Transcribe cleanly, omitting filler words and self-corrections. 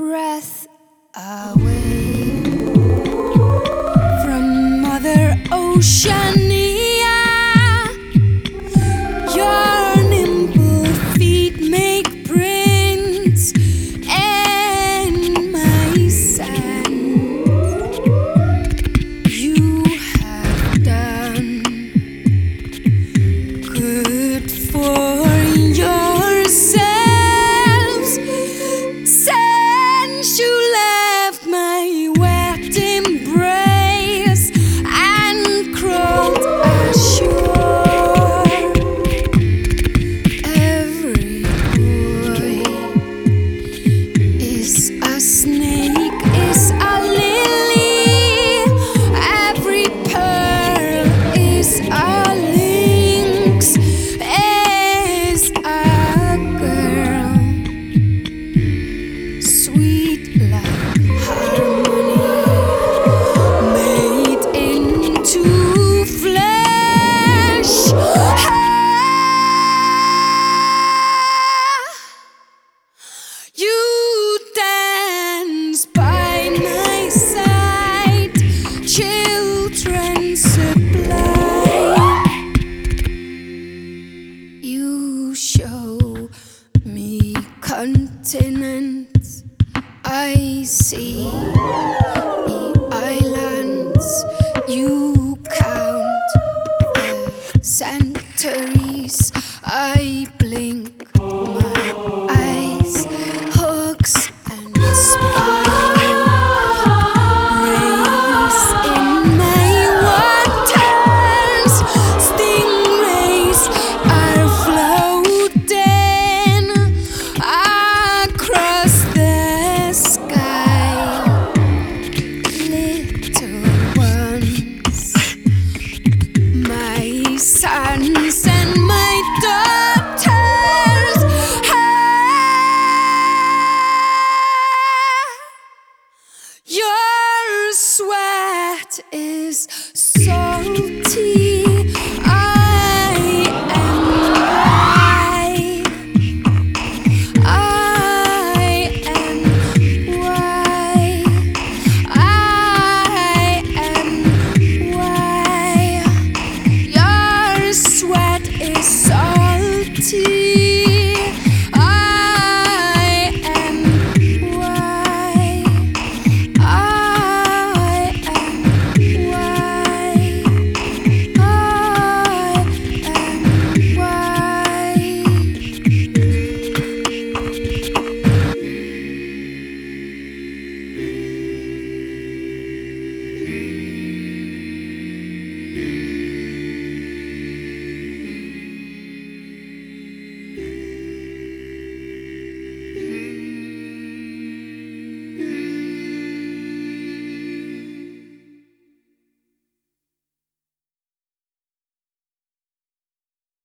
breath away from Mother Oceania. Your nimble feet make prints in my sand. You have done good for yourselves since you left my wet embrace and crawled ashore. Every boy is a snake, is a lily. Every pearl is a lynx, is a girl. Sweet like harmony, made into flesh. You dance by my side, children supply. You show me continents, I see the islands. You count the centuries, I blink my eyes, hooks and spines race in my waters. Stingrays are floating across the sky. Little ones, my sons and my daughters. Your sweat is